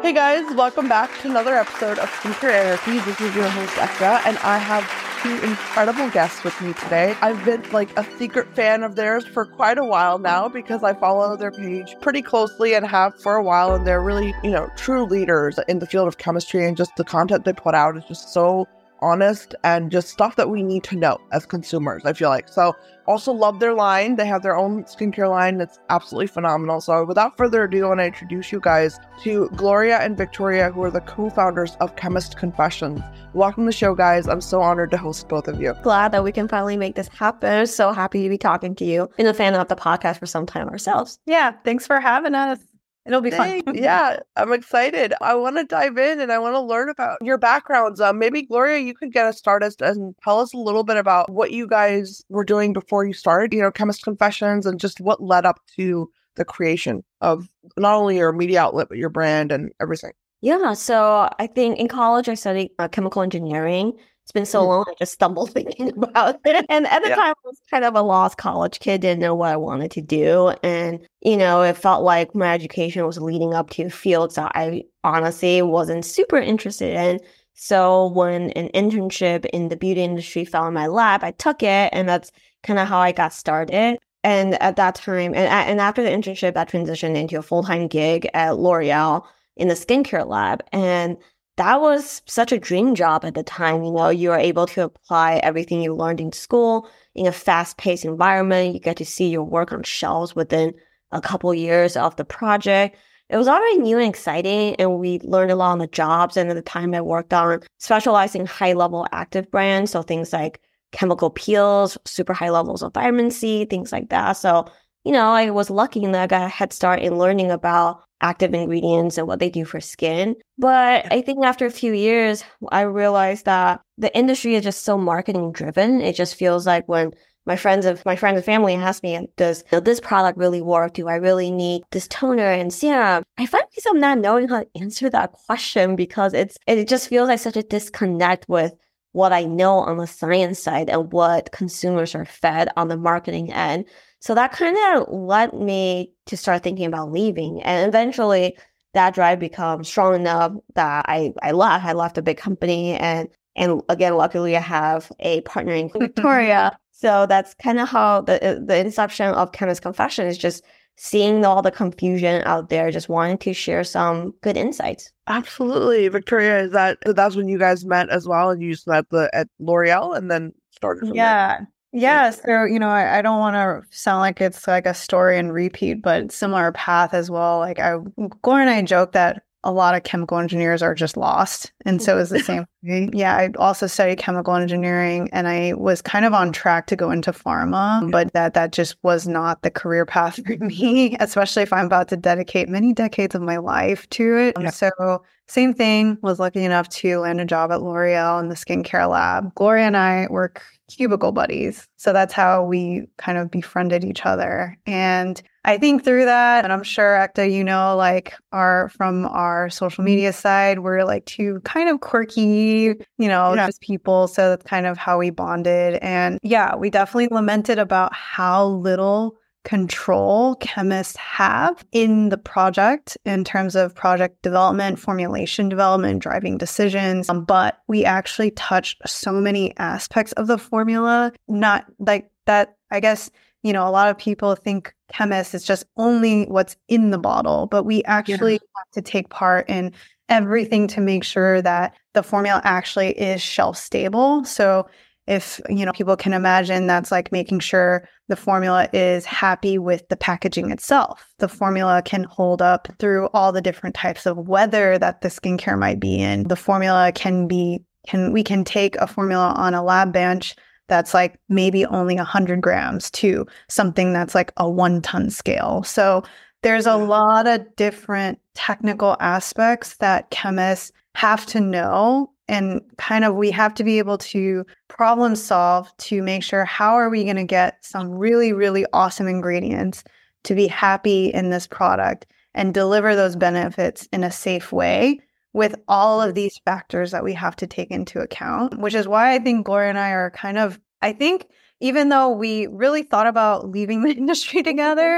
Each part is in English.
Hey guys, welcome back to another episode of Skincare Anarchy. This is your host, Ekta, and I have two incredible guests with me today. I've been like a secret fan of theirs for quite a while now because I follow their page pretty closely and have for a while, and they're really, true leaders in the field of chemistry, and just the content they put out is just so honest and just stuff that we need to know as consumers, I feel like. So also love their line. They have their own skincare line that's absolutely phenomenal. So without further ado, I want to introduce you guys to Gloria and Victoria, who are the co-founders of Chemist Confessions. Welcome to the show, guys. I'm so honored to host both of you. Glad that we can finally make this happen. So happy to be talking to you. Been a fan of the podcast for some time ourselves. Yeah, thanks for having us. It'll be fun. Yeah, I'm excited. I want to dive in and I want to learn about your backgrounds. Maybe, Gloria, you could get us started and tell us a little bit about what you guys were doing before you started, Chemist Confessions, and just what led up to the creation of not only your media outlet, but your brand and everything. Yeah, so I think in college I studied chemical engineering. It's been so long, I just stumbled thinking about it. And at the time, I was kind of a lost college kid, didn't know what I wanted to do. And, it felt like my education was leading up to fields that I honestly wasn't super interested in. So when an internship in the beauty industry fell in my lap, I took it. And that's kind of how I got started. And at that time, and after the internship, I transitioned into a full-time gig at L'Oreal in the skincare lab. And that was such a dream job at the time. You are able to apply everything you learned in school in a fast-paced environment. You get to see your work on shelves within a couple years of the project. It was already new and exciting, and we learned a lot on the jobs. And at the time, I worked on specializing high-level active brands, so things like chemical peels, super high levels of vitamin C, things like that. So, I was lucky in that I got a head start in learning about active ingredients and what they do for skin. But I think after a few years, I realized that the industry is just so marketing driven. It just feels like when my friends and family ask me, does this product really work? Do I really need this toner and serum? I find myself not knowing how to answer that question because it just feels like such a disconnect with what I know on the science side and what consumers are fed on the marketing end. So that kind of led me to start thinking about leaving. And eventually that drive became strong enough that I left. I left a big company. And again, luckily I have a partner in Victoria. So that's kind of how the inception of Chemist Confession is, just seeing all the confusion out there, just wanting to share some good insights. Absolutely. Victoria, that's when you guys met as well, and you just met at L'Oreal and then started from there? Yeah. So, I don't want to sound like it's like a story and repeat, but similar path as well. Like Gloria and I joke that a lot of chemical engineers are just lost. And so it's the same thing. Yeah. I also studied chemical engineering and I was kind of on track to go into pharma, but that just was not the career path for me, especially if I'm about to dedicate many decades of my life to it. So same thing, was lucky enough to land a job at L'Oreal in the skincare lab. Gloria and I were cubicle buddies. So that's how we kind of befriended each other. And I think through that, and I'm sure, Ekta, from our social media side, we're like two kind of quirky, just people. So that's kind of how we bonded. And yeah, we definitely lamented about how little control chemists have in the project in terms of project development, formulation development, driving decisions. But we actually touched so many aspects of the formula, not like that. I guess, a lot of people think chemists is just only what's in the bottle, but we actually have to take part in everything to make sure that the formula actually is shelf stable. So if, people can imagine, that's like making sure the formula is happy with the packaging itself. The formula can hold up through all the different types of weather that the skincare might be in. The formula we can take a formula on a lab bench that's like maybe only 100 grams to something that's like a 1-ton scale. So there's a lot of different technical aspects that chemists have to know, and kind of we have to be able to problem solve to make sure how are we going to get some really, really awesome ingredients to be happy in this product and deliver those benefits in a safe way with all of these factors that we have to take into account, which is why I think Gloria and I are kind of, I think even though we really thought about leaving the industry together,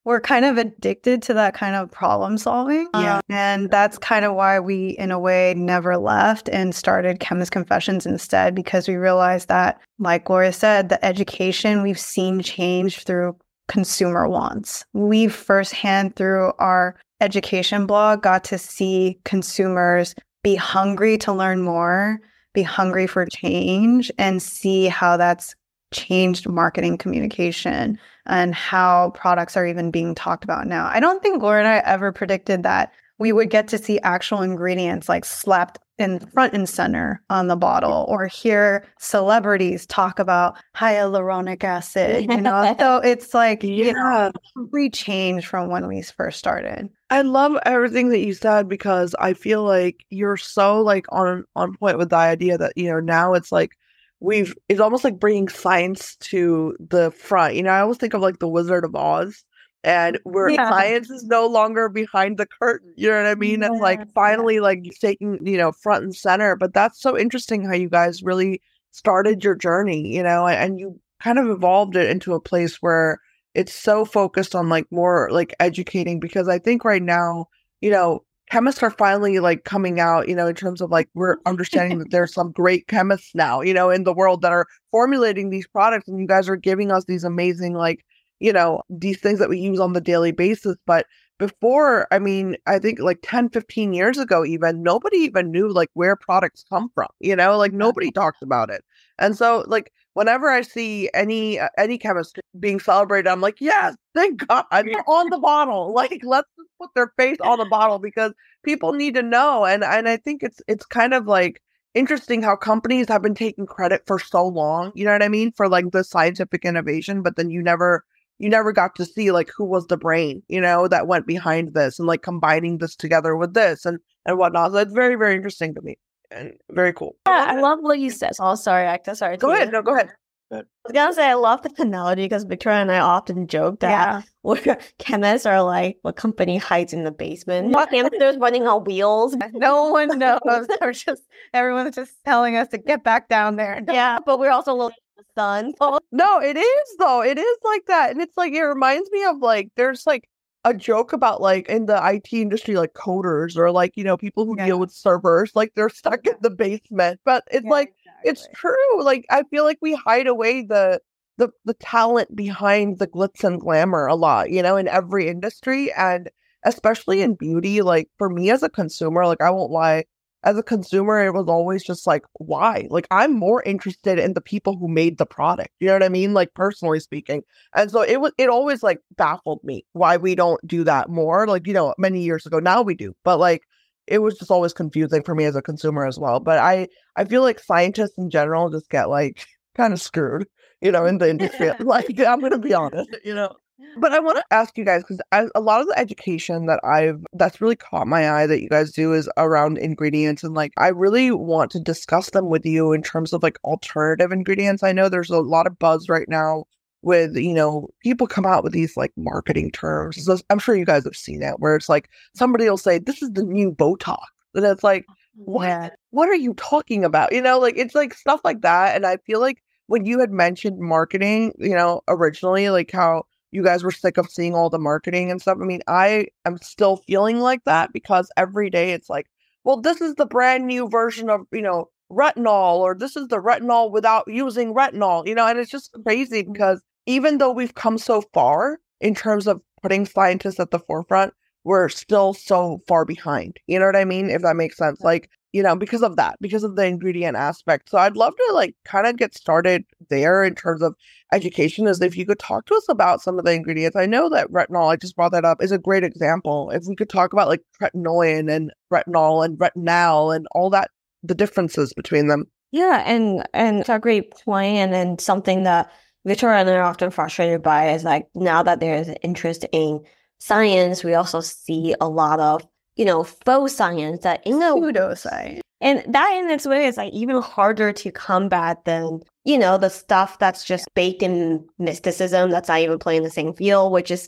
we're kind of addicted to that kind of problem solving. Yeah. And that's kind of why we, in a way, never left and started Chemist Confessions instead, because we realized that, like Gloria said, the education we've seen change through consumer wants. We firsthand through our education blog got to see consumers be hungry to learn more, be hungry for change, and see how that's changed marketing communication and how products are even being talked about now. I don't think Gloria and I ever predicted that we would get to see actual ingredients like slapped in front and center on the bottle, or hear celebrities talk about hyaluronic acid, So it's like, complete change from when we first started. I love everything that you said, because I feel like you're so like on point with the idea that, now it's like it's almost like bringing science to the front. I always think of like the Wizard of Oz, and where science is no longer behind the curtain. You know what I mean? It's like finally like taking, front and center. But that's so interesting how you guys really started your journey, and you kind of evolved it into a place where it's so focused on like more like educating, because I think right now, chemists are finally like coming out, in terms of like we're understanding that there's some great chemists now, in the world that are formulating these products, and you guys are giving us these amazing like, these things that we use on the daily basis. But before, I mean, I think like 10, 15 years ago, even nobody even knew like where products come from, like nobody talks about it. And so like whenever I see any chemist being celebrated, I'm like, yes, thank God, they're on the bottle. Like, let's just put their face on the bottle, because people need to know. And I think it's kind of like interesting how companies have been taking credit for so long, you know what I mean, for like the scientific innovation, but then you never got to see like who was the brain, that went behind this and like combining this together with this and whatnot. So it's very, very interesting to me and very cool. Yeah, I love what you said. Oh, sorry, Akta. Sorry. Go ahead. No, go ahead. I was gonna say I love the analogy, because Victoria and I often joke that chemists are like what company hides in the basement. Hamsters running on wheels. No one knows. Everyone's just telling us to get back down there. Yeah, but we're also looking at the sun. No, it is though. It is like that, and it's like it reminds me of like there's like a joke about like in the IT industry, like coders or like people who deal with servers, like they're stuck in the basement. But it's like it's true. Like I feel like we hide away the talent behind the glitz and glamour a lot, in every industry, and especially in beauty. Like for me as a consumer, like I won't lie, as a consumer, it was always just like, why? Like I'm more interested in the people who made the product. You know what I mean? Like personally speaking. And so it always like baffled me why we don't do that more. Like, many years ago, now we do, but like, it was just always confusing for me as a consumer as well. But I feel like scientists in general just get like kind of screwed, in the industry. Like, I'm going to be honest, But I want to ask you guys, because a lot of the education that's really caught my eye that you guys do is around ingredients. And like, I really want to discuss them with you in terms of like alternative ingredients. I know there's a lot of buzz right now with, people come out with these like marketing terms. So I'm sure you guys have seen it, where it's like somebody will say, this is the new Botox. And it's like, what are you talking about? Like it's like stuff like that. And I feel like when you had mentioned marketing, originally, like how you guys were sick of seeing all the marketing and stuff. I mean, I am still feeling like that, because every day it's like, well, this is the brand new version of, retinol, or this is the retinol without using retinol, and it's just crazy, because even though we've come so far in terms of putting scientists at the forefront, we're still so far behind. You know what I mean? If that makes sense. Like, because of the ingredient aspect. So I'd love to like kind of get started there in terms of education, as if you could talk to us about some of the ingredients. I know that retinol, I just brought that up, is a great example. If we could talk about like tretinoin and retinol and retinal and all that, the differences between them. Yeah, and it's a great point, and then something that Victoria and I are often frustrated by is like, now that there's an interest in science, we also see a lot of, faux science that pseudoscience. And that in its way is like even harder to combat than, the stuff that's just baked in mysticism that's not even playing the same field, which is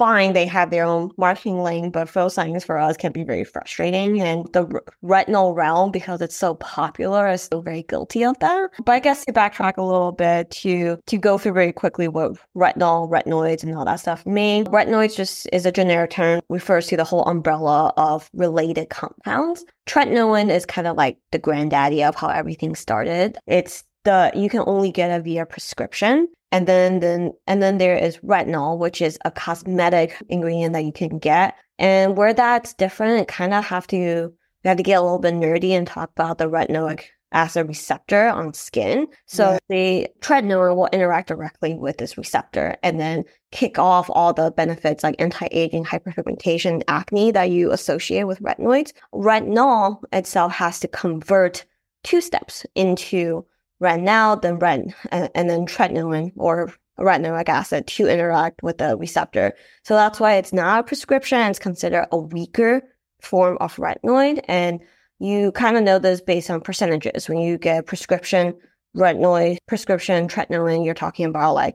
fine. They have their own marketing lane, but photoscience for us can be very frustrating. And the retinol realm, because it's so popular, is still very guilty of that. But I guess to backtrack a little bit to go through very quickly what retinol, retinoids, and all that stuff mean. Retinoids just is a generic term, refers to the whole umbrella of related compounds. Tretinoin is kind of like the granddaddy of how everything started. You can only get it via prescription. And then there is retinol, which is a cosmetic ingredient that you can get. And where that's different, you have to get a little bit nerdy and talk about the retinoic acid receptor on skin. So the tretinoin will interact directly with this receptor and then kick off all the benefits like anti-aging, hyperpigmentation, acne that you associate with retinoids. Retinol itself has to convert 2 steps into retinol, and then tretinoin or retinoic acid to interact with the receptor. So that's why it's not a prescription. It's considered a weaker form of retinoid. And you kind of know this based on percentages. When you get prescription retinoid, prescription tretinoin, you're talking about like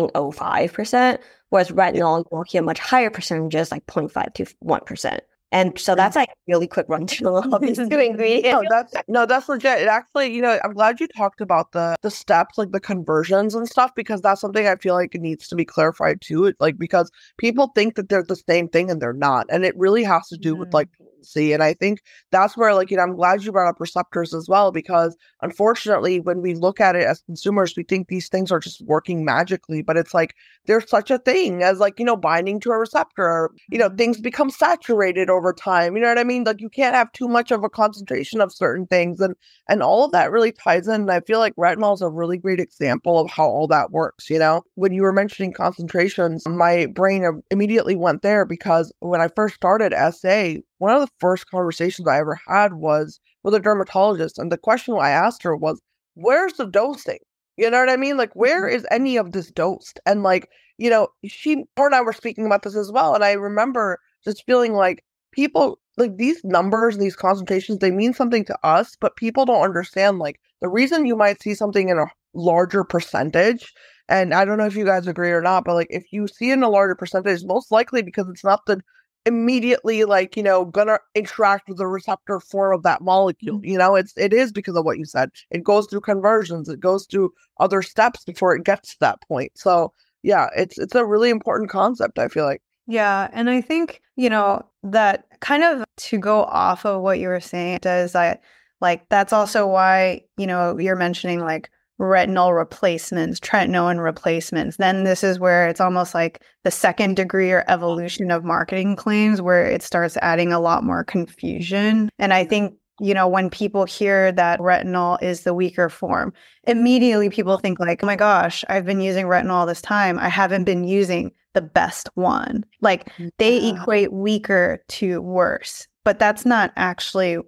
0.05%, whereas retinol, you're looking at much higher percentages, like 0.5 to 1%. And so that's like a really quick rundown of these 2 ingredients. That's legit. It actually, I'm glad you talked about the steps, like the conversions and stuff, because that's something I feel like it needs to be clarified too. Because people think that they're the same thing and they're not. And it really has to do with like potency. And I think that's where I'm glad you brought up receptors as well, because unfortunately, when we look at it as consumers, we think these things are just working magically, but it's like, there's such a thing as binding to a receptor, things become saturated over time. You know what I mean? Like you can't have too much of a concentration of certain things, and all of that really ties in. And I feel like retinol is a really great example of how all that works. When you were mentioning concentrations, my brain immediately went there, because when I first started SA, one of the first conversations I ever had was with a dermatologist, and the question I asked her was, "Where's the dosing?" You know what I mean? Like, where is any of this dosed? And her and I were speaking about this as well. And I remember just feeling like people, like these numbers and these concentrations, they mean something to us, but people don't understand, like the reason you might see something in a larger percentage. And I don't know if you guys agree or not, but like if you see in a larger percentage, most likely because it's not the immediately gonna interact with the receptor form of that molecule. It is because of what you said. It goes through conversions, it goes through other steps before it gets to that point. So yeah, it's a really important concept, I feel like. Yeah, and I think that kind of to go off of what you were saying, that's also why you're mentioning like retinol replacements, tretinoin replacements. Then this is where it's almost like the second degree or evolution of marketing claims, where it starts adding a lot more confusion. And I think, when people hear that retinol is the weaker form, immediately people think like, oh my gosh, I've been using retinol all this time. I haven't been using the best one. Like they equate weaker to worse, but that's not actually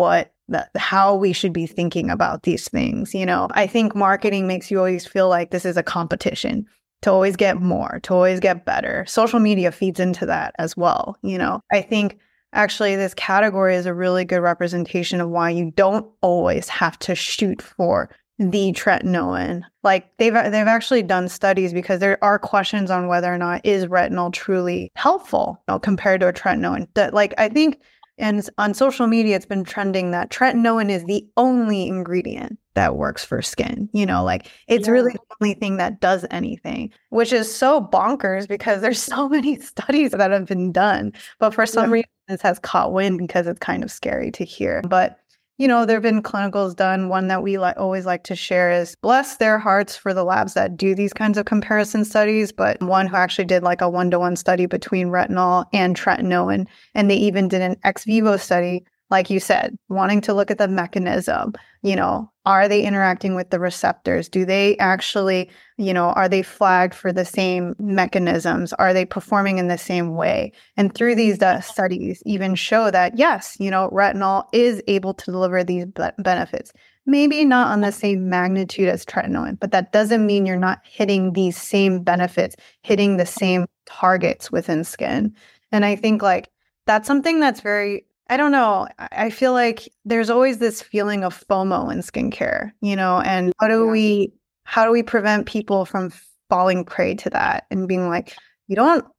how we should be thinking about these things. I think marketing makes you always feel like this is a competition to always get more, to always get better. Social media feeds into that as well. I think actually this category is a really good representation of why you don't always have to shoot for the tretinoin. Like they've actually done studies, because there are questions on whether or not is retinol truly helpful compared to a tretinoin. That I think. And on social media, it's been trending that tretinoin is the only ingredient that works for skin. It's really the only thing that does anything, which is so bonkers because there's so many studies that have been done. But for some reason, this has caught wind because it's kind of scary to hear. But there have been clinicals done. One that we always like to share is, bless their hearts for the labs that do these kinds of comparison studies, but one who actually did like a 1-to-1 study between retinol and tretinoin. And they even did an ex vivo study, like you said, wanting to look at the mechanism. Are they interacting with the receptors? Do they actually, are they flagged for the same mechanisms? Are they performing in the same way? And through these studies even show that, yes, retinol is able to deliver these benefits. Maybe not on the same magnitude as tretinoin, but that doesn't mean you're not hitting these same benefits, hitting the same targets within skin. And I think that's something that's very, I don't know. I feel like there's always this feeling of FOMO in skincare, and how do we prevent people from falling prey to that and being like, you don't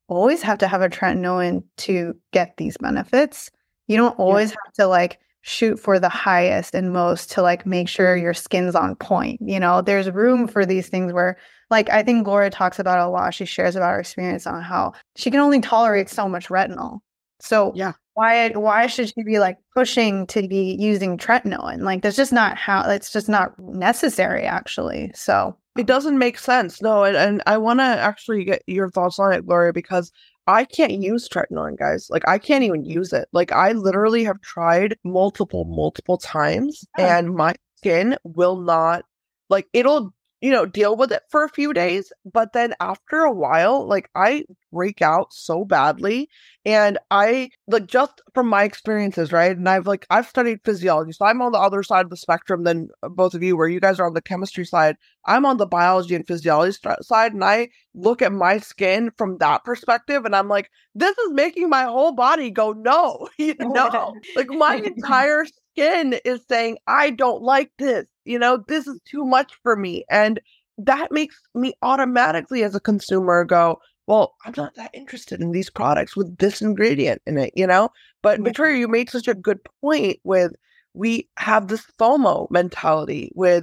always have to have a tretinoin to get these benefits. You don't always have to like shoot for the highest and most to like make sure your skin's on point. You know, there's room for these things where, like, I think Gloria talks about it a lot. She shares about her experience on how she can only tolerate so much retinol. So why should she be like pushing to be using tretinoin? Like, that's just not how, it's just not necessary actually. So it doesn't make sense. No, and I want to actually get your thoughts on it, Gloria, because I can't use tretinoin, guys. Like, I can't even use it. Like, I literally have tried multiple times, and my skin will not, like, it'll, deal with it for a few days, but then after a while, like, I break out so badly. And I, like, just from my experiences, right? And I've studied physiology, so I'm on the other side of the spectrum than both of you, where you guys are on the chemistry side. I'm on the biology and physiology side, and I look at my skin from that perspective, and I'm like, this is making my whole body go, no, like my entire skin is saying, I don't like this, this is too much for me. And that makes me automatically as a consumer go, well, I'm not that interested in these products with this ingredient in it, But Victoria, you made such a good point with, we have this FOMO mentality with,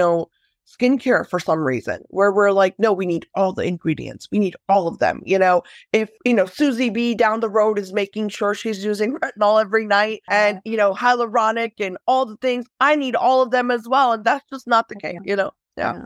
skincare for some reason, where we're like, no, we need all the ingredients. We need all of them. If, Susie B down the road is making sure she's using retinol every night and, hyaluronic and all the things, I need all of them as well. And that's just not the case, Yeah.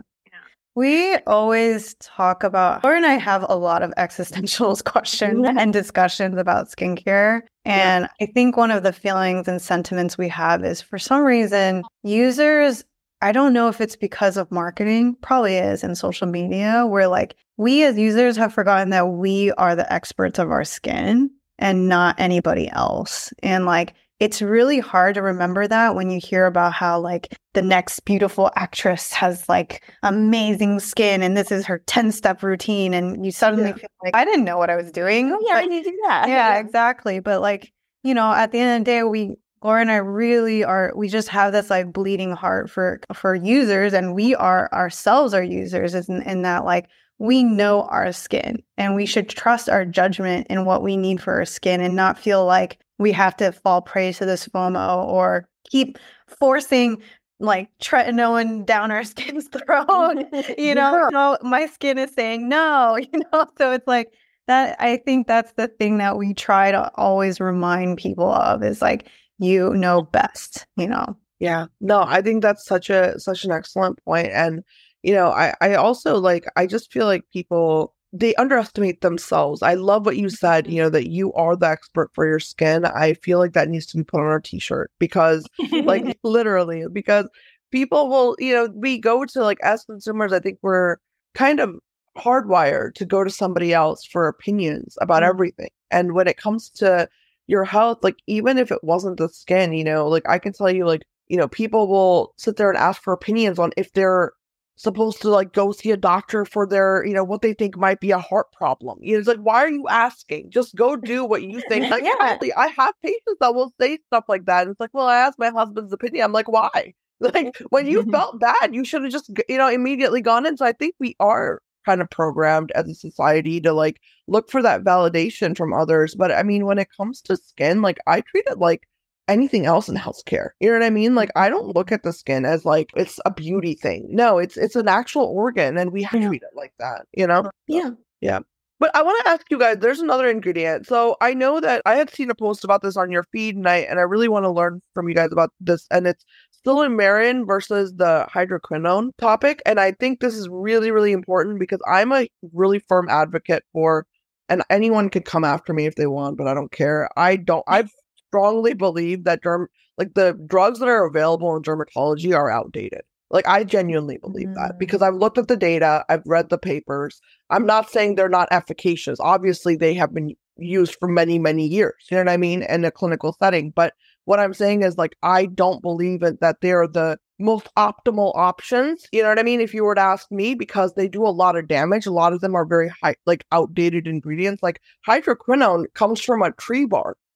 We always talk about, Laura and I have a lot of existential questions and discussions about skincare. And I think one of the feelings and sentiments we have is, for some reason, users, I don't know if it's because of marketing, probably is, in social media, where like we as users have forgotten that we are the experts of our skin and not anybody else. And like, it's really hard to remember that when you hear about how like the next beautiful actress has like amazing skin and this is her 10-step routine, and you suddenly feel like, I didn't know what I was doing. Oh, yeah, I need to do that. Yeah, exactly. But like, at the end of the day, Laura and I really we just have this like bleeding heart for users, and we ourselves are users in that like we know our skin and we should trust our judgment in what we need for our skin and not feel like we have to fall prey to this FOMO or keep forcing like tretinoin down our skin's throat. No, my skin is saying no, so it's like that. I think that's the thing that we try to always remind people of is like, you know best, Yeah, no, I think that's such an excellent point. And, I also like, I just feel like people, they underestimate themselves. I love what you said, that you are the expert for your skin. I feel like that needs to be put on our t-shirt because like literally, because people will, we go to like, as consumers, I think we're kind of hardwired to go to somebody else for opinions about everything. And when it comes to your health, like even if it wasn't the skin, like I can tell you, like, people will sit there and ask for opinions on if they're supposed to like go see a doctor for their, what they think might be a heart problem. It's like, why are you asking? Just go do what you think. Like, frankly, I have patients that will say stuff like that. And it's like, well, I asked my husband's opinion. I'm like, why? Like, when you felt bad, you should have just, immediately gone in. So I think we are kind of programmed as a society to like look for that validation from others. But I mean, when it comes to skin, like I treat it like anything else in healthcare. You know what I mean? Like, I don't look at the skin as like it's a beauty thing. No, it's an actual organ, and we have to treat it like that, Yeah. But I want to ask you guys, there's another ingredient. So I know that I had seen a post about this on your feed, and I really want to learn from you guys about this. And it's silymarin versus the hydroquinone topic. And I think this is really, really important because I'm a really firm advocate for, and anyone could come after me if they want, but I don't care. I strongly believe that the drugs that are available in dermatology are outdated. Like, I genuinely believe that because I've looked at the data, I've read the papers. I'm not saying they're not efficacious. Obviously, they have been used for many, many years, you know what I mean, in a clinical setting. But what I'm saying is, like, I don't believe that they're the most optimal options, you know what I mean, if you were to ask me, because they do a lot of damage. A lot of them are very outdated ingredients. Like, hydroquinone comes from a tree bark.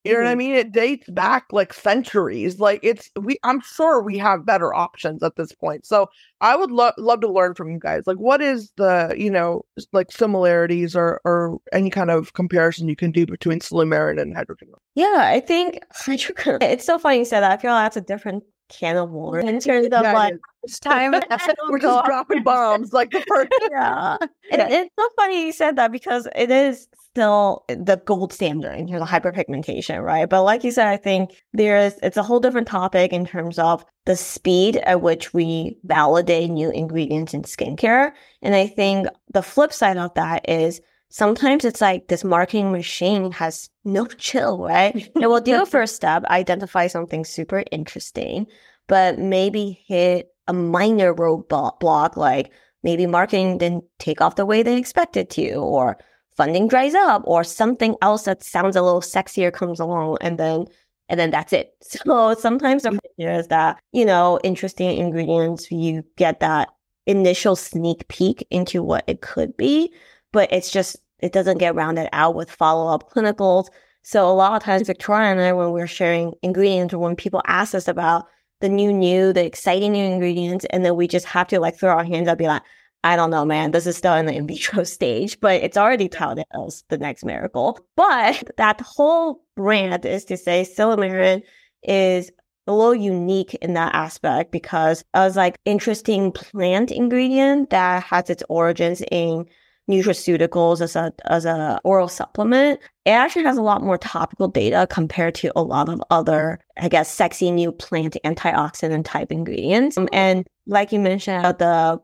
You know what I mean? It dates back like centuries. Like I'm sure we have better options at this point. So I would love to learn from you guys. Like, what is the, like similarities or any kind of comparison you can do between silymarin and hydroquinone? Yeah, I think it's so funny you said that. I feel like that's a different can of worms in terms of like time. We're just dropping bombs like the first. Yeah. It's so funny you said that because it is still the gold standard in terms of hyperpigmentation, right? But like you said, I think it's a whole different topic in terms of the speed at which we validate new ingredients in skincare. And I think the flip side of that is sometimes it's like this marketing machine has no chill, right? It will do a first step, identify something super interesting, but maybe hit a minor roadblock, like maybe marketing didn't take off the way they expected to, or funding dries up, or something else that sounds a little sexier comes along, and then that's it. So sometimes the idea is that, interesting ingredients, you get that initial sneak peek into what it could be, but it doesn't get rounded out with follow-up clinicals. So a lot of times, Victoria and I, when we're sharing ingredients, or when people ask us about the exciting new ingredients, and then we just have to like throw our hands up and be like, I don't know, man, this is still in the in vitro stage, but it's already touted as the next miracle. But that whole brand is to say silymarin is a little unique in that aspect because it was like interesting plant ingredient that has its origins in nutraceuticals as a oral supplement. It actually has a lot more topical data compared to a lot of other, I guess, sexy new plant antioxidant type ingredients. And like you mentioned, the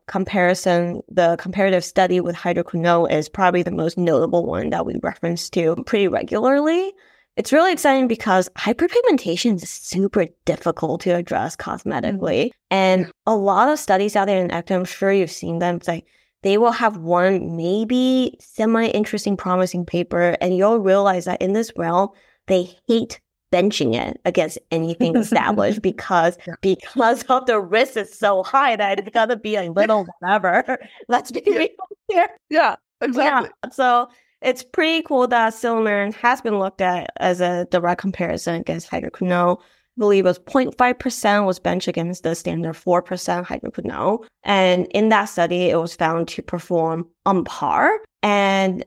comparative study with hydroquinone is probably the most notable one that we reference to pretty regularly. It's really exciting because hyperpigmentation is super difficult to address cosmetically. And a lot of studies out there in acne, I'm sure you've seen them, it's like they will have one maybe semi-interesting, promising paper, and you'll realize that in this realm, they hate benching it against anything established because of the risk is so high that it's gotta be a little whatever. Let's be real here. Yeah, exactly. Yeah. So it's pretty cool that silymarin has been looked at as a direct comparison against hydroquinone. I believe it was 0.5% was benched against the standard 4% hydroquinone. And in that study, it was found to perform on par. And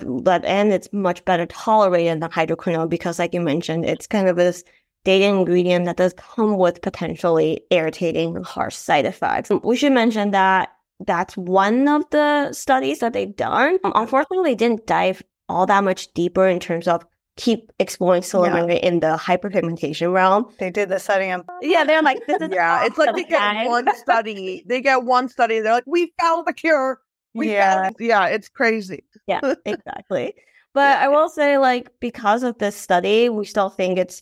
it's much better tolerated than hydroquinone because, like you mentioned, it's kind of this data ingredient that does come with potentially irritating and harsh side effects. We should mention that that's one of the studies that they've done. Unfortunately, they didn't dive all that much deeper in terms of keep exploring silymarin in the hyperpigmentation realm. They did the study on. Yeah, they're like, this is it's like they get one study. They get one study. They're like, we found the cure. It's crazy. Yeah, exactly. But I will say, like, because of this study, we still think it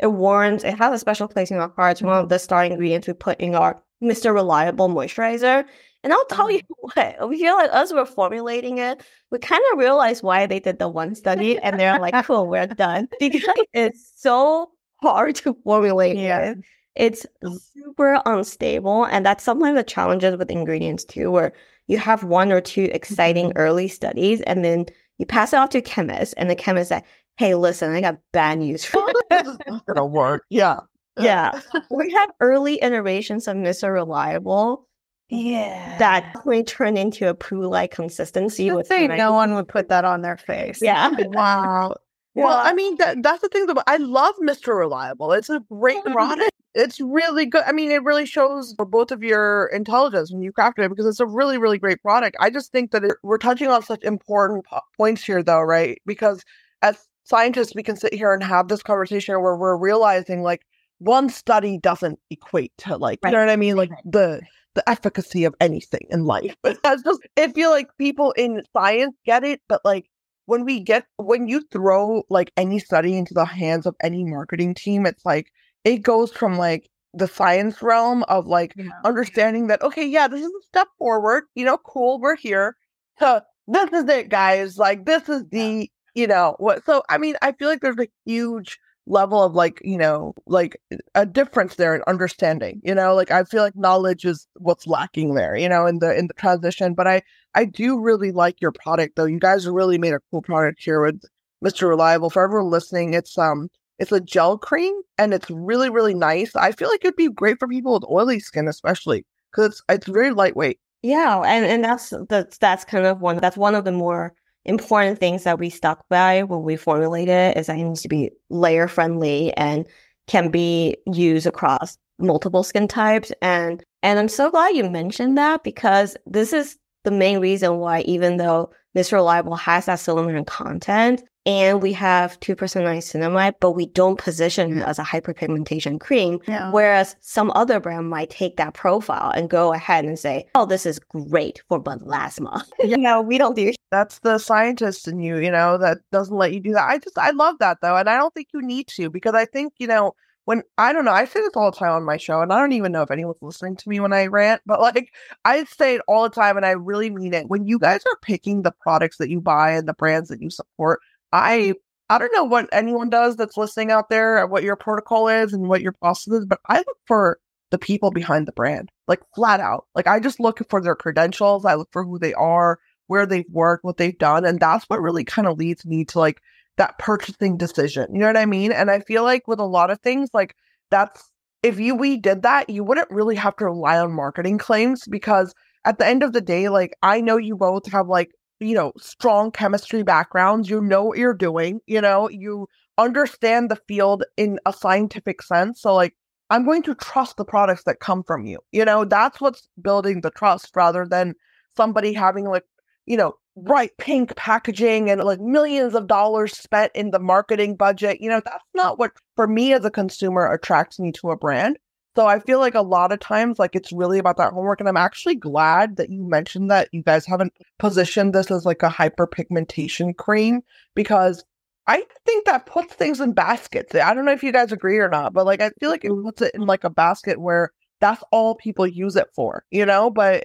has a special place in our hearts. One of the star ingredients we put in our Mr. Reliable moisturizer. And I'll tell you what, we feel like as we're formulating it, we kind of realized why they did the one study, and they're like, cool, we're done. Because it's so hard to formulate it. It's super unstable. And that's sometimes the challenges with ingredients too, where you have one or two exciting early studies, and then you pass it off to a chemist, and the chemist says, hey, listen, I got bad news for you. This is not going to work. Yeah. Yeah. We have early iterations of Mr. Reliable. Yeah. That definitely turned into a poo-like consistency. No one would put that on their face. Yeah. Wow. Well, I mean, that's the thing. I love Mr. Reliable. It's a great product. It's really good. I mean, it really shows both of your intelligence when you crafted it because it's a really, really great product. I just think that we're touching on such important points here, though, right? Because as scientists, we can sit here and have this conversation where we're realizing, like, one study doesn't equate to, like, you know what I mean? Like, the efficacy of anything in life. But I feel like people in science get it, but like when you throw like any study into the hands of any marketing team, it's like it goes from like the science realm of like understanding that, okay, yeah, this is a step forward, cool, we're here, to this is it, guys. Like, this is the, what. So, I mean, I feel like there's a huge level of like, like a difference there in understanding, like I feel like knowledge is what's lacking there, in the transition. But I do really like your product though. You guys really made a cool product here with Mr. Reliable. For everyone listening, it's It's a gel cream and it's really, really nice. I feel like it'd be great for people with oily skin, especially because it's very lightweight. Yeah, and that's kind of one of the more important things that we stuck by when we formulated it, is that it needs to be layer friendly and can be used across multiple skin types. And I'm so glad you mentioned that, because this is the main reason why, even though Mr. Reliable has that silicone content and we have 2% niacinamide, but we don't position it as a hyperpigmentation cream. Yeah. Whereas some other brand might take that profile and go ahead and say, oh, this is great for melasma. We don't do. That's the scientist in you, that doesn't let you do that. I love that though. And I don't think you need to, because I think, I don't know, I say this all the time on my show, and I don't even know if anyone's listening to me when I rant, but like, I say it all the time and I really mean it. When you guys are picking the products that you buy and the brands that you support, I don't know what anyone does that's listening out there, or what your protocol is and what your process is, but I look for the people behind the brand, like flat out. Like, I just look for their credentials. I look for who they are, where they've worked, what they've done. And that's what really kind of leads me to like that purchasing decision. You know what I mean? And I feel like with a lot of things, like we did that, you wouldn't really have to rely on marketing claims, because at the end of the day, like, I know you both have like, strong chemistry backgrounds, you know what you're doing, you understand the field in a scientific sense. So like, I'm going to trust the products that come from you. That's what's building the trust, rather than somebody having like, bright pink packaging and like millions of dollars spent in the marketing budget. That's not what, for me as a consumer, attracts me to a brand. So I feel like a lot of times, like, it's really about that homework. And I'm actually glad that you mentioned that you guys haven't positioned this as like a hyperpigmentation cream, because I think that puts things in baskets. I don't know if you guys agree or not, but like, I feel like it puts it in like a basket where that's all people use it for, but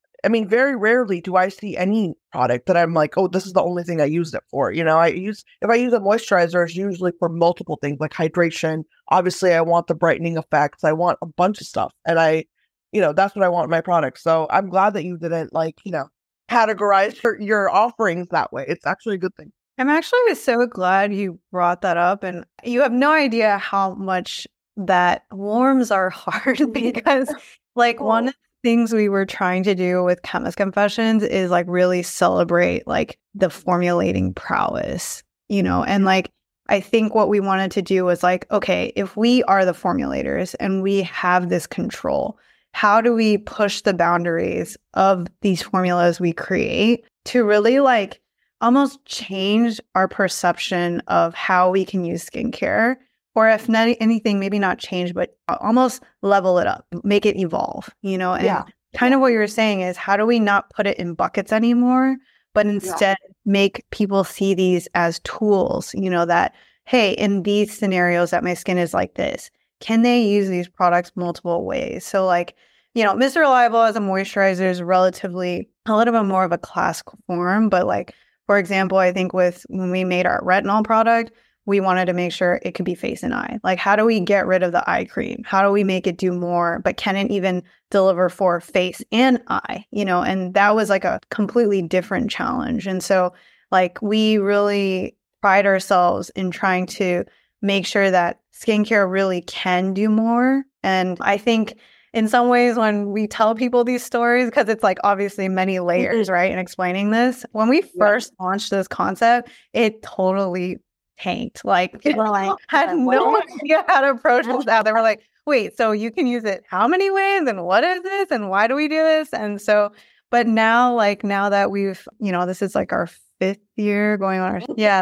very rarely do I see any product that I'm like, oh, this is the only thing I use it for. If I use a moisturizer, it's usually for multiple things, like hydration. Obviously, I want the brightening effects. I want a bunch of stuff. And that's what I want in my products. So I'm glad that you didn't categorize your offerings that way. It's actually a good thing. I'm actually so glad you brought that up. And you have no idea how much that warms our heart, because one of the things we were trying to do with Chemist Confessions is like really celebrate like the formulating prowess, and like, I think what we wanted to do was like, okay, if we are the formulators and we have this control, how do we push the boundaries of these formulas we create to really like almost change our perception of how we can use skincare? Or if not anything, maybe not change, but almost level it up, make it evolve, and kind of what you were saying is, how do we not put it in buckets anymore, but instead make people see these as tools, that, hey, in these scenarios that my skin is like this, can they use these products multiple ways? So like, Mr. Reliable as a moisturizer is relatively a little bit more of a classic form, but like, for example, I think when we made our retinol product, we wanted to make sure it could be face and eye. Like, how do we get rid of the eye cream? How do we make it do more, but can it even deliver for face and eye? And that was like a completely different challenge. And so like, we really pride ourselves in trying to make sure that skincare really can do more. And I think in some ways, when we tell people these stories, because it's like obviously many layers, right, in explaining this, when we first launched this concept, it totally tanked. Like, people had no idea how to approach this out. They were like, wait, so you can use it how many ways? And what is this? And why do we do this? And so, but now that we've, this is like our 5th year going on.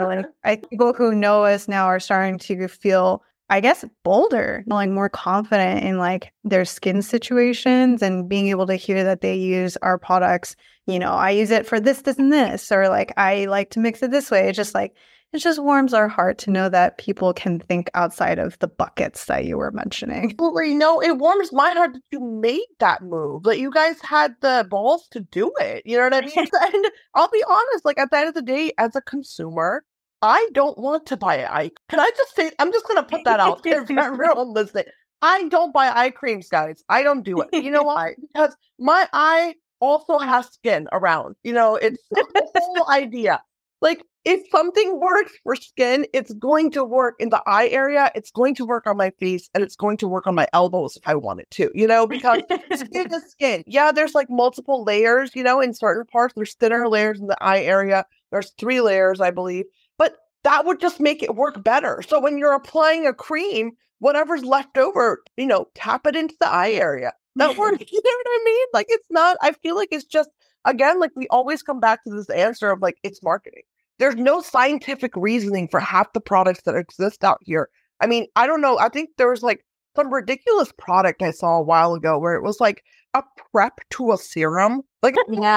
People who know us now are starting to feel, I guess, bolder, like more confident in like their skin situations, and being able to hear that they use our products. I use it for this, this, and this, or like, I like to mix it this way. It's just like, it just warms our heart to know that people can think outside of the buckets that you were mentioning. Well, it warms my heart that you made that move. That you guys had the balls to do it. You know what I mean? And I'll be honest, like, at the end of the day, as a consumer, I don't want to buy eye. Can I just say, I'm just going to put that out there for everyone listening. I don't buy eye creams, guys. I don't do it. You know why? Because my eye also has skin around. It's the whole idea. Like, if something works for skin, it's going to work in the eye area, it's going to work on my face, and it's going to work on my elbows if I want it to, because skin is skin. Yeah, there's like multiple layers, in certain parts. There's thinner layers in the eye area. There's 3 layers, I believe. But that would just make it work better. So when you're applying a cream, whatever's left over, tap it into the eye area. That works. You know what I mean? Like, it's not, I feel like it's just, again, like we always come back to this answer of like, it's marketing. There's no scientific reasoning for half the products that exist out here. I mean, I don't know. I think there was like some ridiculous product I saw a while ago where it was like a prep to a serum. Like,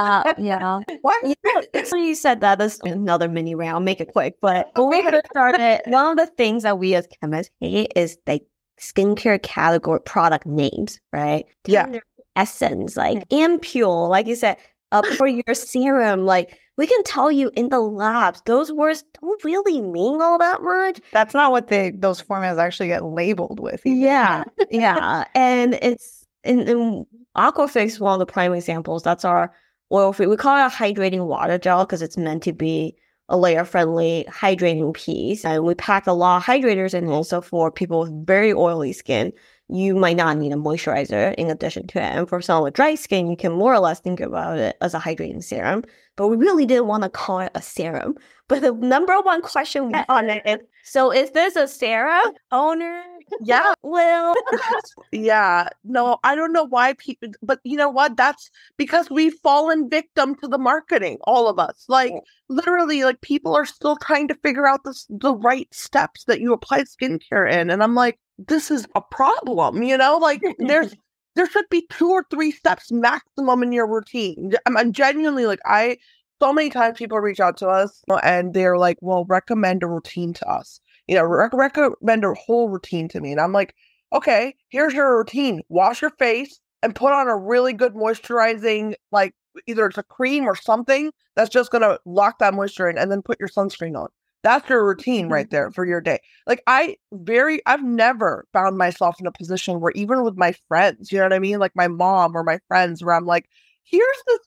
yeah. What? So you said that. There's another mini rant. I'll make it quick. But when we first started, one of the things that we as chemists hate is like skincare category product names, right? Yeah. Essence, like Ampule, like you said, for your serum, like we can tell you in the labs, those words don't really mean all that much. That's not what those formulas actually get labeled with. Either. Yeah. And it's in Aquafix, one of the prime examples. That's our oil-free. We call it a hydrating water gel because it's meant to be a layer-friendly hydrating piece. And we pack a lot of hydrators in also for people with very oily skin. You might not need a moisturizer in addition to it. And for someone with dry skin, you can more or less think about it as a hydrating serum. But we really didn't want to call it a serum. But the number one question on it is, so is this a serum? Owner? Yeah. Well. Yeah. No, I don't know why people, but you know what? That's because we've fallen victim to the marketing, all of us. Like, literally, like, people are still trying to figure out the right steps that you apply skincare in. And I'm like, this is a problem, like there should be 2 or 3 steps maximum in your routine. I'm genuinely like, so many times people reach out to us and they're like, well, recommend a routine to us, recommend a whole routine to me. And I'm like, okay, here's your routine. Wash your face and put on a really good moisturizing, like either it's a cream or something that's just going to lock that moisture in, and then put your sunscreen on. That's your routine right there for your day. Like, I've never found myself in a position where even with my friends, you know what I mean? Like my mom or my friends, where I'm like, here's this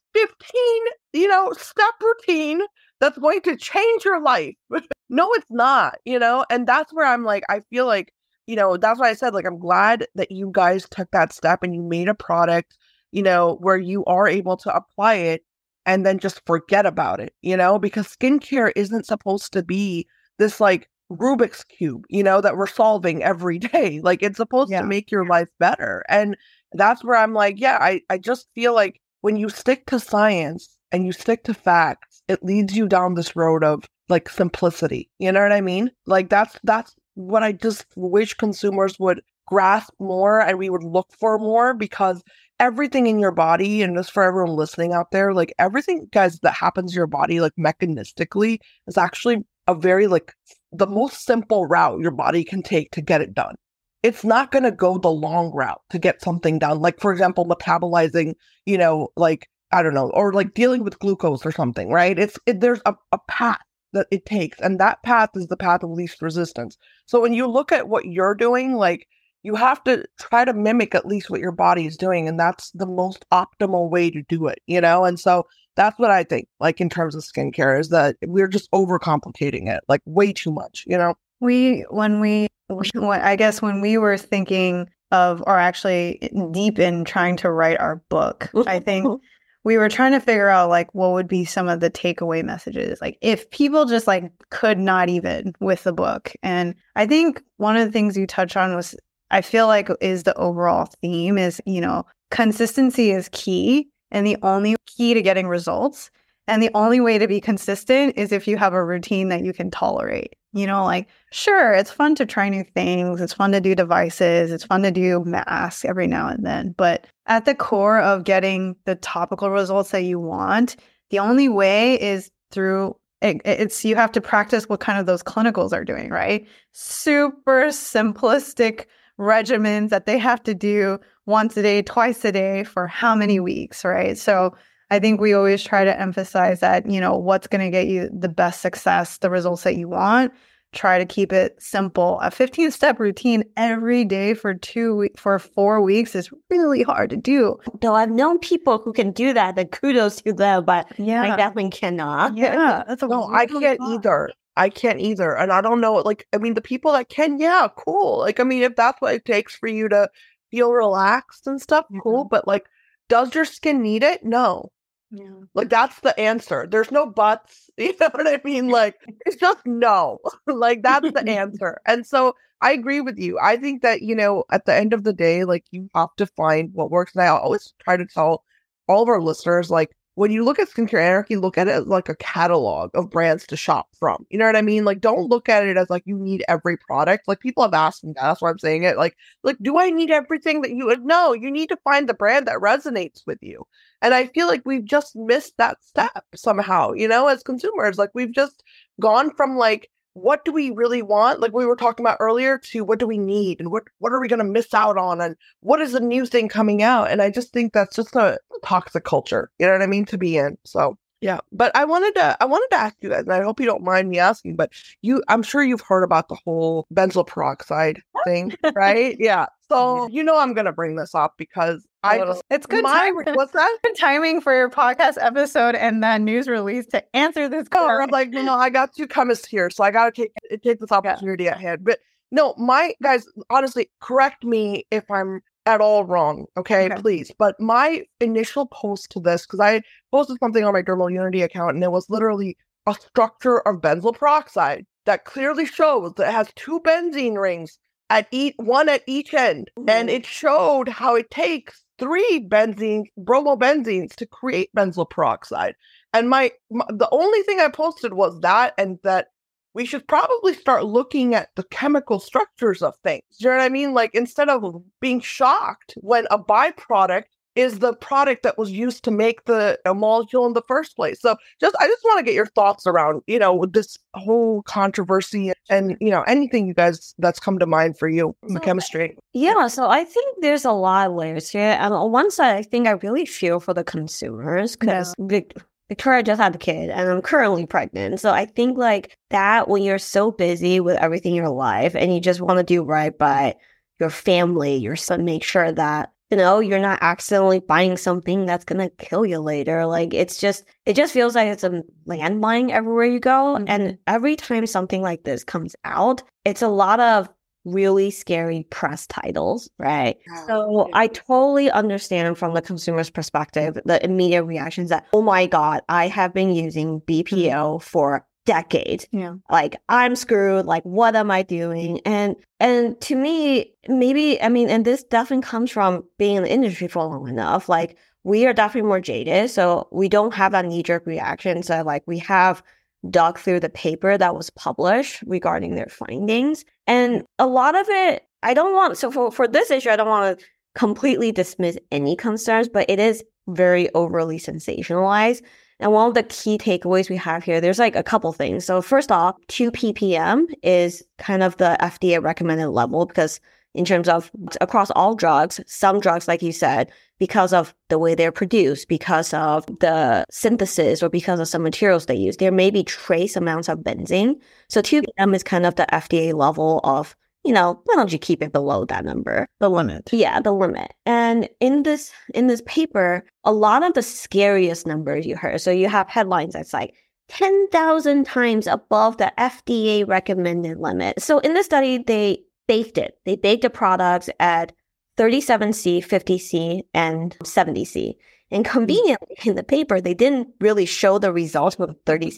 15, step routine that's going to change your life. No, it's not, and that's where I'm like, I feel like, that's why I said, like, I'm glad that you guys took that step and you made a product, where you are able to apply it and then just forget about it, because skincare isn't supposed to be this like Rubik's Cube, that we're solving every day. Like, it's supposed to make your life better. And that's where I'm like, yeah, I just feel like when you stick to science and you stick to facts, it leads you down this road of like simplicity. You know what I mean? Like, that's what I just wish consumers would grasp more and we would look for more, because everything in your body, and just for everyone listening out there, like everything, guys, that happens to your body, like mechanistically, is actually a very like the most simple route your body can take to get it done. It's not going to go the long route to get something done. Like, for example, metabolizing, like, I don't know, or like dealing with glucose or something, right? There's a path that it takes, and that path is the path of least resistance. So when you look at what you're doing, like, you have to try to mimic at least what your body is doing. And that's the most optimal way to do it, And so that's what I think, like, in terms of skincare, is that we're just overcomplicating it, like, way too much, When we were thinking of, or actually deep in trying to write our book, I think we were trying to figure out, like, what would be some of the takeaway messages, like if people just like could not even with the book. And I think one of the things you touched on was, I feel like, is the overall theme is, consistency is key, and the only key to getting results. And the only way to be consistent is if you have a routine that you can tolerate. Like, sure, it's fun to try new things. It's fun to do devices. It's fun to do masks every now and then. But at the core of getting the topical results that you want, the only way is through it's you have to practice what kind of those clinicals are doing, right? Super simplistic regimens that they have to do once a day, twice a day for how many weeks, right? So I think we always try to emphasize that, what's going to get you the best success, the results that you want. try to keep it simple. A 15-step routine every day for 4 weeks is really hard to do. Though I've known people who can do that, then kudos to them, but Yeah. I definitely cannot. Yeah, that's No, I can't either. I can't either. And I don't know, like, I mean, the people that can, yeah, cool. Like, I mean, if that's what it takes for you to feel relaxed and stuff, cool. But like, does your skin need it? No. Yeah. Like, that's the answer. There's no buts. You know what I mean? Like, it's just no. Like, that's the answer. And so I agree with you. I think that, you know, at the end of the day, like, you have to find what works. And I always try to tell all of our listeners, like, when you look at Skincare Anarchy, look at it as like a catalog of brands to shop from. You know what I mean? Like, don't look at it as like you need every product. Like, people have asked me that. That's why I'm saying it. Like, do I need everything that you? No, you need to find the brand that resonates with you. And I feel like we've just missed that step somehow, you know, as consumers. Like, we've just gone from like, what do we really want? Like we were talking about earlier, to what do we need, and what are we going to miss out on, and what is the new thing coming out? And I just think that's just a toxic culture, you know what I mean, to be in. So yeah, but I wanted to ask you guys, and I hope you don't mind me asking, but I'm sure you've heard about the whole benzoyl peroxide thing, right? Yeah. So you know I'm gonna bring this up because it's good timing. What's that? Good timing for your podcast episode and that news release to answer this question. I'm like, no, I got two chemists here, so I gotta take this opportunity at hand. But no, my guys, honestly, correct me if I'm at all wrong, okay, please. But my initial post to this, because I posted something on my Dermal Unity account, and it was literally a structure of benzoyl peroxide that clearly shows that it has two benzene rings one at each end, and it showed how it takes 3 bromobenzenes to create benzoyl peroxide. And the only thing I posted was that, and that we should probably start looking at the chemical structures of things. Do you know what I mean? Like, instead of being shocked when a byproduct is the product that was used to make the molecule in the first place. So I just want to get your thoughts around, you know, this whole controversy and, you know, anything you guys that's come to mind for you in the chemistry. Yeah, so I think there's a lot of layers here. And on one side, I think I really feel for the consumers, because Victoria just had a kid and I'm currently pregnant. So I think like that, when you're so busy with everything in your life and you just want to do right by your family, your son, make sure that, you know, you're not accidentally buying something that's going to kill you later. Like, it just feels like it's a landmine everywhere you go. And every time something like this comes out, it's a lot of really scary press titles, right? So I totally understand from the consumer's perspective, the immediate reactions that, oh my God, I have been using BPO for decades. Yeah. Like, I'm screwed. Like, what am I doing? And to me, maybe, I mean, and this definitely comes from being in the industry for long enough. Like, we are definitely more jaded. So we don't have that knee-jerk reaction. So like, we have dug through the paper that was published regarding their findings. And a lot of it, for this issue, I don't want to completely dismiss any concerns, but it is very overly sensationalized. And one of the key takeaways we have here, there's like a couple things. So first off, 2 ppm is kind of the FDA recommended level, because in terms of across all drugs, some drugs, like you said, because of the way they're produced, because of the synthesis, or because of some materials they use, there may be trace amounts of benzene. So 2 ppm is kind of the FDA level of, you know, why don't you keep it below that number? The limit. Yeah, the limit. And in this paper, a lot of the scariest numbers you heard. So you have headlines that's like 10,000 times above the FDA recommended limit. So in this study, they baked it. They baked the products at 37C, 50C, and 70C. And conveniently, in the paper, they didn't really show the results from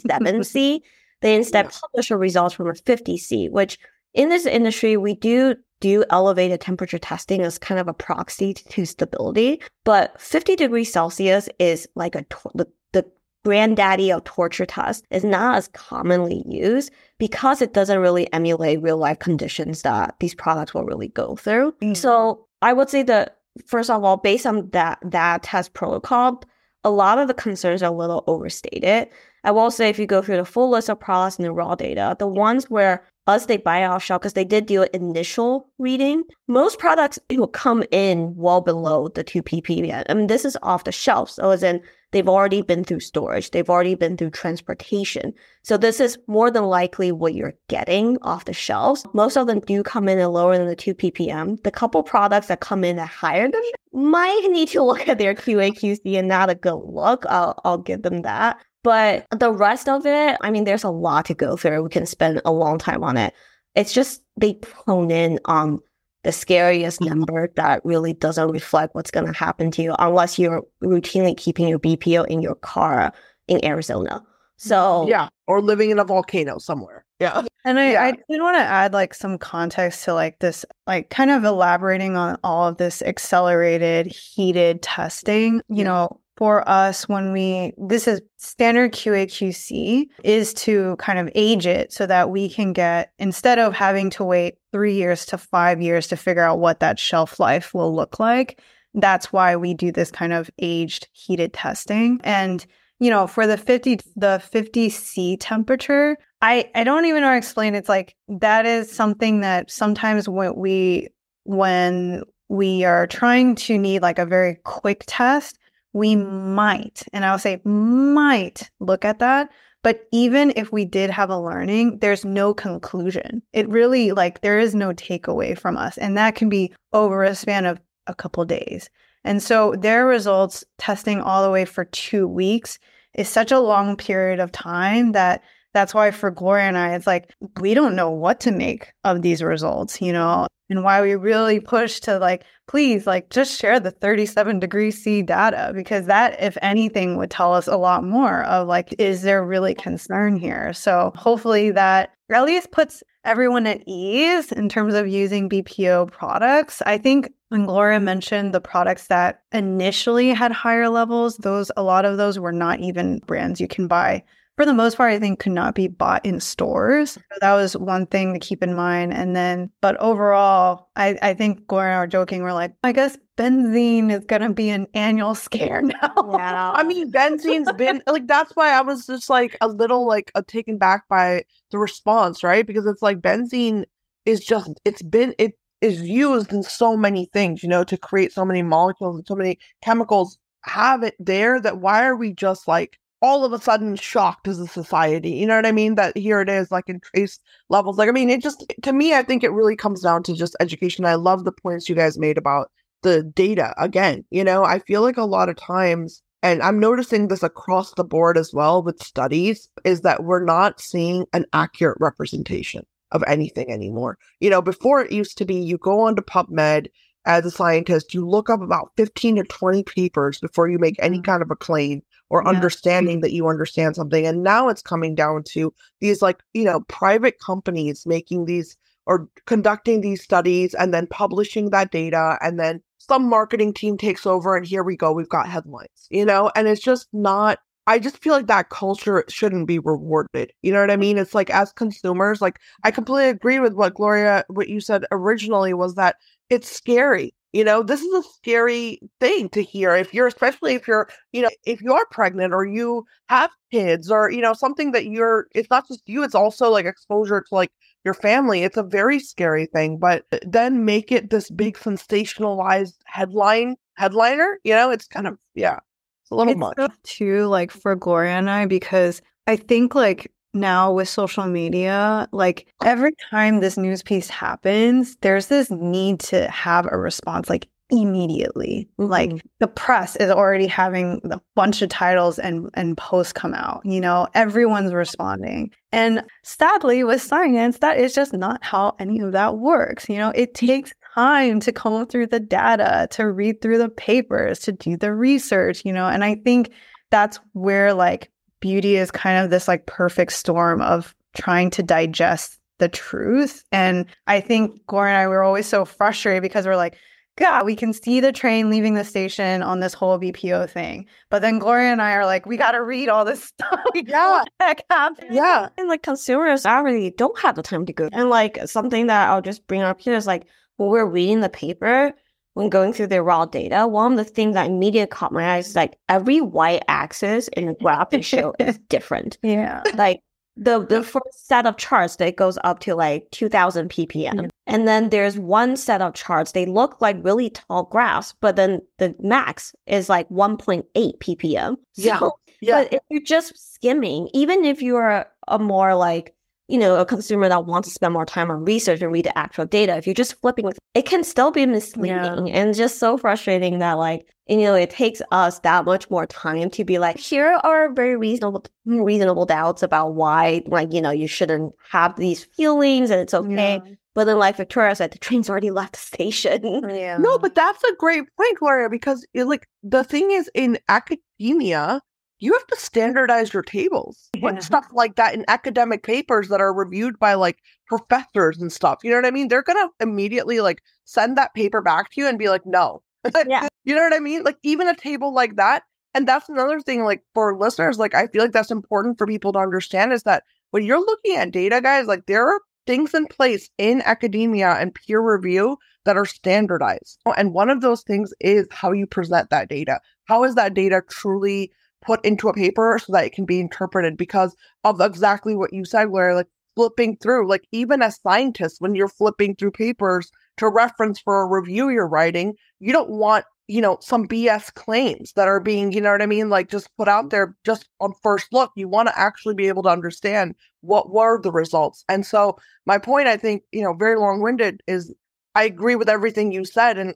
37C. They instead published the results from a 50C, which in this industry, we do elevated temperature testing as kind of a proxy to stability. But 50 degrees Celsius is like the granddaddy of torture test, is not as commonly used because it doesn't really emulate real life conditions that these products will really go through. So I would say that, first of all, based on that test protocol, a lot of the concerns are a little overstated. I will say, if you go through the full list of products and the raw data, the ones where us, they buy off shelf because they did do an initial reading. Most products, it will come in well below the 2 ppm. I mean, this is off the shelf. So as in, they've already been through storage. They've already been through transportation. So this is more than likely what you're getting off the shelves. Most of them do come in at lower than the 2 ppm. The couple products that come in at higher than that might need to look at their QA/QC and not a good look. I'll give them that. But the rest of it, I mean, there's a lot to go through. We can spend a long time on it. It's just they hone in on the scariest number that really doesn't reflect what's going to happen to you unless you're routinely keeping your BPO in your car in Arizona. So yeah, or living in a volcano somewhere. Yeah. And I did want to add like some context to like this, like kind of elaborating on all of this accelerated heated testing, you know, for us this is standard QA/QC is to kind of age it so that we can get, instead of having to wait 3 years to 5 years to figure out what that shelf life will look like. That's why we do this kind of aged heated testing. And, you know, for the 50C temperature, I don't even know how to explain. It's like, that is something that sometimes when we are trying to need like a very quick test, we might, and I'll say might look at that. But even if we did have a learning, there's no conclusion. It really, like, there is no takeaway from us. And that can be over a span of a couple days. And so their results testing all the way for 2 weeks is such a long period of time that's why for Gloria and I, it's like, we don't know what to make of these results, you know, and why we really push to like, please, like, just share the 37 degrees C data, because that, if anything, would tell us a lot more of like, is there really concern here? So hopefully that at least puts everyone at ease in terms of using BPO products. I think when Gloria mentioned the products that initially had higher levels, a lot of those were not even brands you can buy. For the most part, I think could not be bought in stores. So that was one thing to keep in mind. And then, but overall, I think Gloria and I were joking. We're like, I guess benzene is going to be an annual scare now. yeah. I mean, benzene's been like, that's why I was just like a little like taken back by the response, right? Because it's like benzene is just, it is used in so many things, you know, to create so many molecules and so many chemicals have it there, that why are we just like, all of a sudden shocked as a society, you know what I mean? That here it is, like in trace levels. Like, I mean, it just, to me, I think it really comes down to just education. I love the points you guys made about the data. Again, you know, I feel like a lot of times, and I'm noticing this across the board as well with studies, is that we're not seeing an accurate representation of anything anymore. You know, before it used to be, you go onto PubMed as a scientist, you look up about 15 to 20 papers before you make any kind of a claim or understanding that you understand something. And now it's coming down to these, like, you know, private companies making these or conducting these studies and then publishing that data. And then some marketing team takes over and here we go, we've got headlines, you know, and it's just not, I just feel like that culture shouldn't be rewarded. You know what I mean? It's like, as consumers, like, I completely agree with what you said originally, was that it's scary. You know, this is a scary thing to hear especially if you're, you know, if you are pregnant or you have kids or, you know, something that it's not just you, it's also like exposure to like your family. It's a very scary thing, but then make it this big sensationalized headliner, you know, it's kind of, it's a little much. Too, like for Gloria and I, because I think like now with social media, like every time this news piece happens, there's this need to have a response like immediately. Mm-hmm. Like the press is already having a bunch of titles and posts come out, you know, everyone's responding. And sadly with science, that is just not how any of that works. You know, it takes time to comb through the data, to read through the papers, to do the research, you know, and I think that's where like beauty is kind of this like perfect storm of trying to digest the truth. And I think Gloria and I were always so frustrated because we're like, God, we can see the train leaving the station on this whole BPO thing. But then Gloria and I are like, we got to read all this stuff. Yeah. What the heck happened? Yeah. And like consumers already don't have the time to go. And like something that I'll just bring up here is like when we're reading the paper, when going through the raw data, one of the things that immediately caught my eyes is like every y-axis in the graph they show is different. Yeah. Like the first set of charts that goes up to like 2000 ppm. And then there's one set of charts. They look like really tall graphs, but then the max is like 1.8 ppm. So, but if you're just skimming, even if you're a more like, a consumer that wants to spend more time on research and read the actual data, if you're just flipping with it can still be misleading and just so frustrating that like, it takes us that much more time to be like, here are very reasonable doubts about why, like, you shouldn't have these feelings and it's okay. Yeah. But then, like Victoria said, the train's already left the station. Yeah. No, but that's a great point, Gloria, because the thing is, in academia, you have to standardize your tables. Put stuff like that in academic papers that are reviewed by like professors and stuff. You know what I mean? They're gonna immediately like send that paper back to you and be like, no. Yeah. You know what I mean? Like even a table like that. And that's another thing, like for listeners, like I feel like that's important for people to understand is that when you're looking at data, guys, like there are things in place in academia and peer review that are standardized. And one of those things is how you present that data. How is that data truly put into a paper so that it can be interpreted? Because of exactly what you said, where like flipping through, like even as scientists, when you're flipping through papers to reference for a review you're writing, you don't want, some BS claims that are being, like just put out there just on first look. You want to actually be able to understand what were the results. And so my point, I think, very long-winded is I agree with everything you said. And,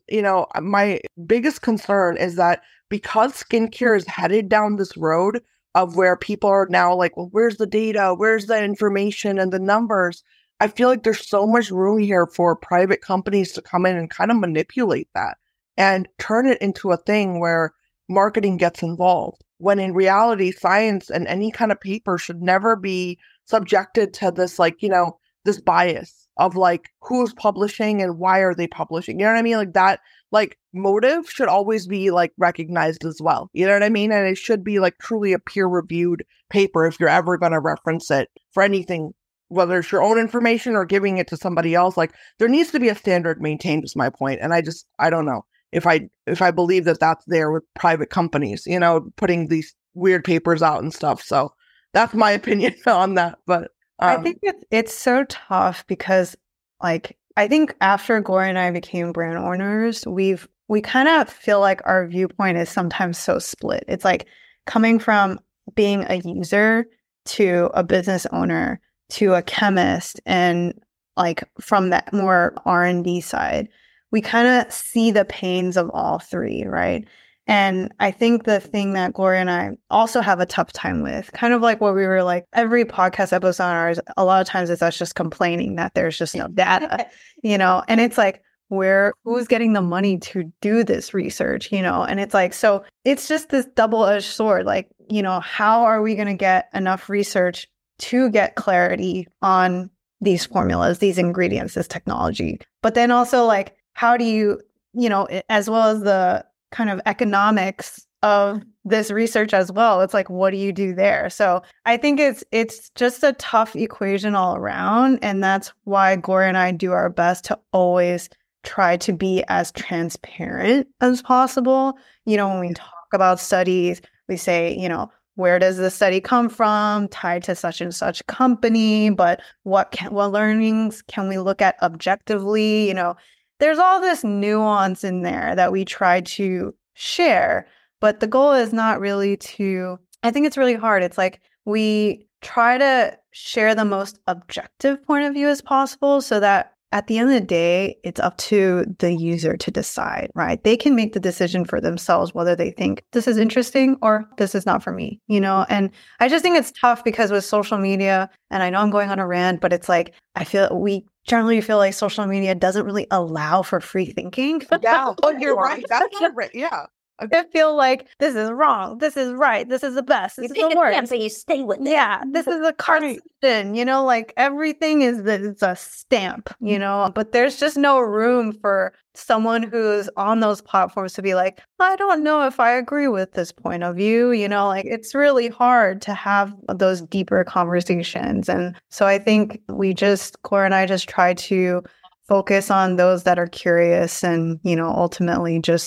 my biggest concern is that because skincare is headed down this road of where people are now like, well, where's the data? Where's the information and the numbers? I feel like there's so much room here for private companies to come in and kind of manipulate that and turn it into a thing where marketing gets involved. When in reality, science and any kind of paper should never be subjected to this, like, this bias of like who's publishing and why are they publishing. You know what I mean? Like that, like motive should always be like recognized as well. You know what I mean? And it should be like truly a peer-reviewed paper if you're ever going to reference it for anything, whether it's your own information or giving it to somebody else. Like there needs to be a standard maintained is my point. And I don't know if I believe that that's there with private companies, putting these weird papers out and stuff. So that's my opinion on that. But I think it's so tough because like, I think after Gloria and I became brand owners, we kind of feel like our viewpoint is sometimes so split. It's like coming from being a user to a business owner to a chemist and like from that more R&D side, we kind of see the pains of all three, right? And I think the thing that Gloria and I also have a tough time with, kind of like what we were like, every podcast episode on ours, a lot of times it's us just complaining that there's just no data, and it's like, who's getting the money to do this research, and it's like, so it's just this double-edged sword. Like, how are we going to get enough research to get clarity on these formulas, these ingredients, this technology? But then also like, how do you, as well as the kind of economics of this research as well, it's like, what do you do there? So I think it's just a tough equation all around. And that's why Gloria and I do our best to always try to be as transparent as possible. When we talk about studies, we say, where does the study come from, tied to such and such company, but what learnings can we look at objectively? There's all this nuance in there that we try to share, but the goal is not really I think it's really hard. It's like we try to share the most objective point of view as possible so that at the end of the day, it's up to the user to decide, right? They can make the decision for themselves whether they think this is interesting or this is not for me, And I just think it's tough because with social media, and I know I'm going on a rant, but it's like, we generally feel like social media doesn't really allow for free thinking. Yeah, you're right. That's right. Yeah. I feel like this is wrong. This is right. This is the best. This is the worst. So you stay with it. Yeah, this is a cartoon. Like everything it's a stamp. But there's just no room for someone who's on those platforms to be like, I don't know if I agree with this point of view. Like it's really hard to have those deeper conversations. And so I think Gloria and I just try to focus on those that are curious and, ultimately just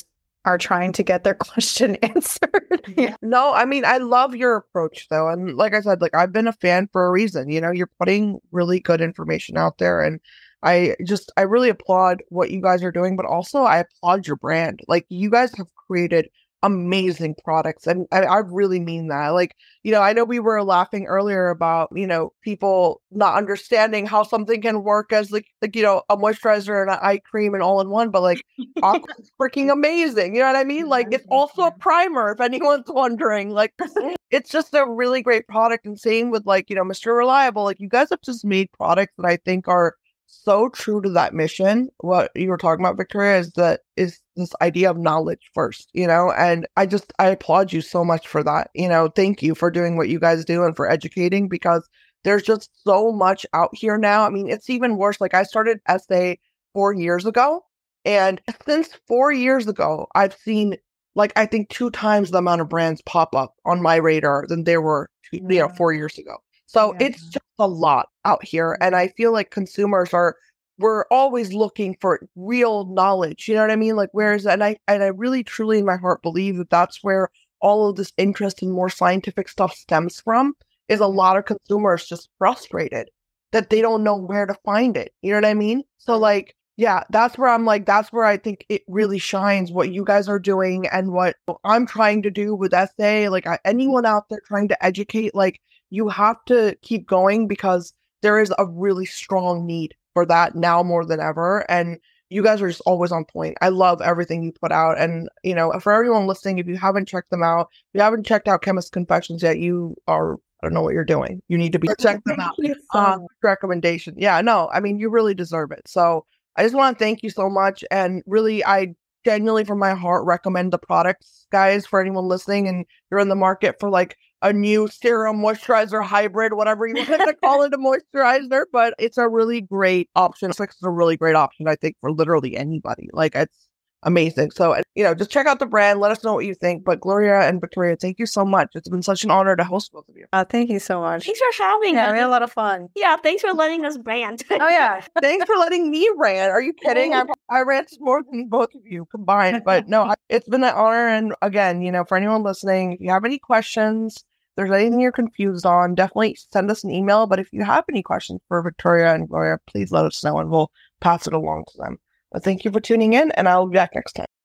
are trying to get their question answered. Yeah. No, I mean, I love your approach though. And like I said, like I've been a fan for a reason. You know, you're putting really good information out there. And I really applaud what you guys are doing, but also I applaud your brand. Like you guys have created amazing products. And I really mean that. Like, you know, I know we were laughing earlier about, you know, people not understanding how something can work as like, you know, a moisturizer and an eye cream and all in one, but like Aqua is freaking amazing. You know what I mean? Like it's also a primer if anyone's wondering. Like it's just a really great product. And same with like, you know, Mr. Reliable, like you guys have just made products that I think are so true to that mission. What you were talking about, Victoria, is this idea of knowledge first, you know, and I applaud you so much for that. You know, thank you for doing what you guys do and for educating, because there's just so much out here now. I mean, it's even worse. Like I started Estée 4 years ago, and since 4 years ago, I've seen like I think 2 times the amount of brands pop up on my radar than there were, you know, 4 years ago. So it's just a lot out here. And I feel like consumers we're always looking for real knowledge. You know what I mean? Like and I really truly in my heart believe that that's where all of this interest in more scientific stuff stems from, is a lot of consumers just frustrated that they don't know where to find it. You know what I mean? So like, yeah, that's where I think it really shines what you guys are doing and what I'm trying to do with Estée. Like anyone out there trying to educate, like, you have to keep going, because there is a really strong need for that now more than ever. And you guys are just always on point. I love everything you put out. And, you know, for everyone listening, if you haven't checked them out, if you haven't checked out Chemist Confessions yet, I don't know what you're doing. You need to check them out. Recommendation. Yeah, no, I mean, you really deserve it. So I just want to thank you so much. And really, I genuinely from my heart recommend the products, guys, for anyone listening and you're in the market for like a new serum moisturizer hybrid, whatever you want to call it, a moisturizer. But it's a really great option. It's a really great option, I think, for literally anybody. Like it's amazing. So, you know, just check out the brand. Let us know what you think. But Gloria and Victoria, thank you so much. It's been such an honor to host both of you. Thank you so much. Thanks for having us. We had a lot of fun. Yeah, thanks for letting us rant. Oh, yeah. Thanks for letting me rant. Are you kidding? I rant more than both of you combined. But no, it's been an honor. And again, you know, for anyone listening, if you have any questions, if there's anything you're confused on, definitely send us an email. But if you have any questions for Victoria and Gloria, please let us know and we'll pass it along to them. But thank you for tuning in, and I'll be back next time.